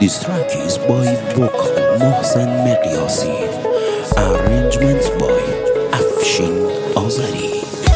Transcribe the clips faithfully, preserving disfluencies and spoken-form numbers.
This track is by vocal محسن مقیاسی. Arrangement by افشین آذری.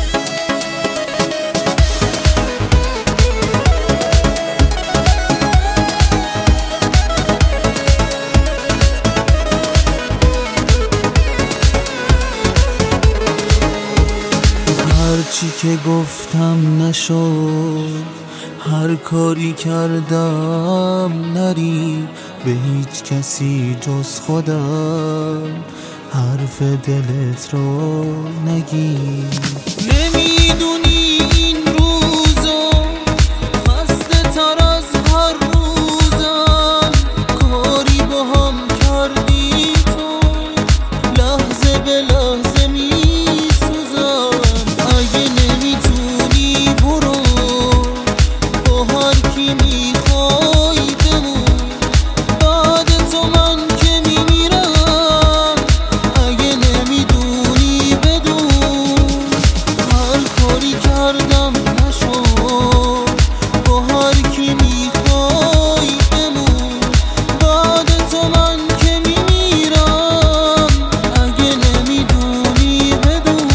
هرچی که گفتم نشد، هر کاری کردم نری به هیچ کسی جز خودم، حرف دلت رو نگی. نمیدونی این روزا خسته تر از هر روزم، کاری با هم کردی تو لحظه به لحظه میسوزم. اگه نمیتونی برو با هر کی میخوای بمون، بعد تو من که میمیرم. اگه نمیدونی بدون هر کاری کردم نشد، با هر کی میخوای بمون، بعد تو من که میمیرم. اگه نمیدونی بدون.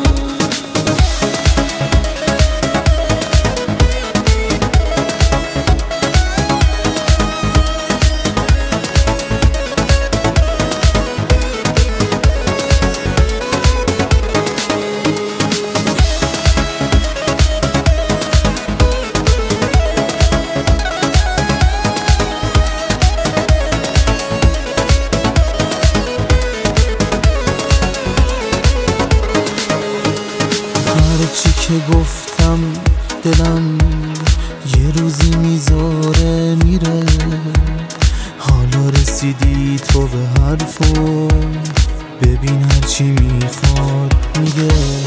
هرچی که گفتم دلم یه روزی میذاره میره، حالا رسیدی تو به حرفم، ببین هرچی میخواد میگه.